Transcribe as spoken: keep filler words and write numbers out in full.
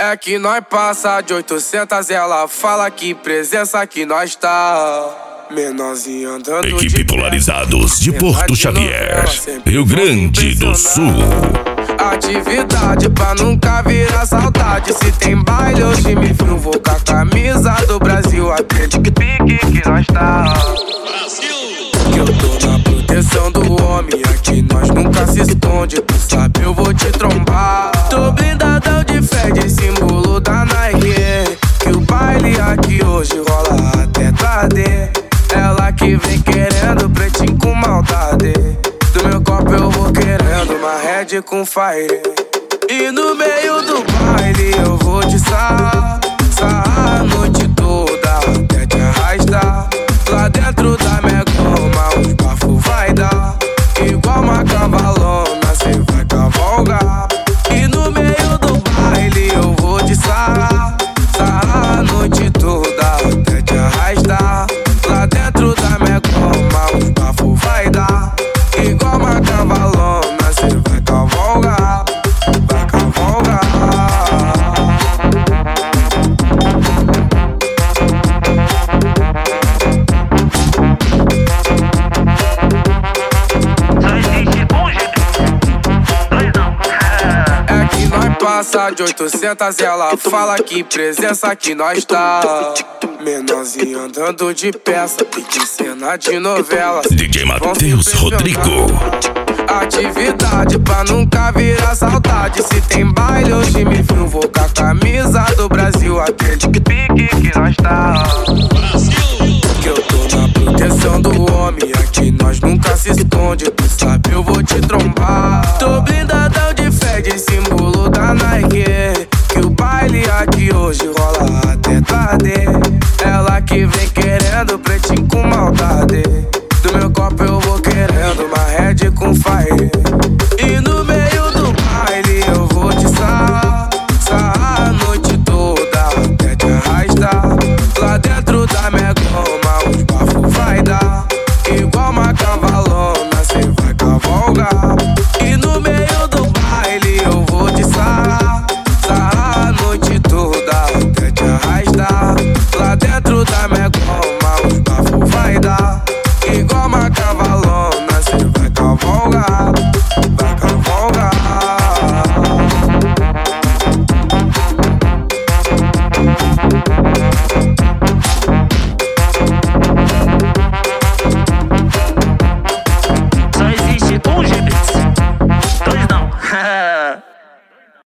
É que nós passa de oitocentos, ela fala que presença que nós tá. Menorzinho andando Equipe de Polarizados de Porto Xavier, Rio Grande do Sul. Atividade pra nunca virar saudade. Se tem baile hoje me fio, vou com a camisa do Brasil. Aquele que pique que nós tá. Que eu tô na proteção do homem, aqui nós nunca se esconde. Tu sabe eu vou te trombar. Tô blindadão de fé, de símbolo da Nike. Que o baile aqui hoje rola até tarde. Ela que vem querendo pretinho com maldade. Do meu copo eu vou querendo uma Red com Fire. E no meio do baile eu vou te sarrar, sarrar a noite toda até te arrastar. Lá dentro da minha goma os bafos vai dar. Igual uma cavalona cê vai cavalgar. E no meio do baile eu vou te sarrar, sarrar a noite toda até te arrastar. Lá dentro da minha goma os bafos vai dar. Igual uma cavalona cê vai cavalgar, vai cavalgar. É que nós passa de oitocentos, ela fala que presença que nós tá. Menorzinho andando de peça, pique cena de novela. D J Matheus Rodrigo. Atividade pra nunca virar saudade. Se tem baile hoje me fio, vou com a camisa do Brasil. Aquele que pique que nós tá. Que eu tô na proteção do homem, aqui nós nunca se esconde. Tu sabe eu vou te trombar. Tô blindadão de fé, de símbolo da Nike. Que o baile aqui hoje rola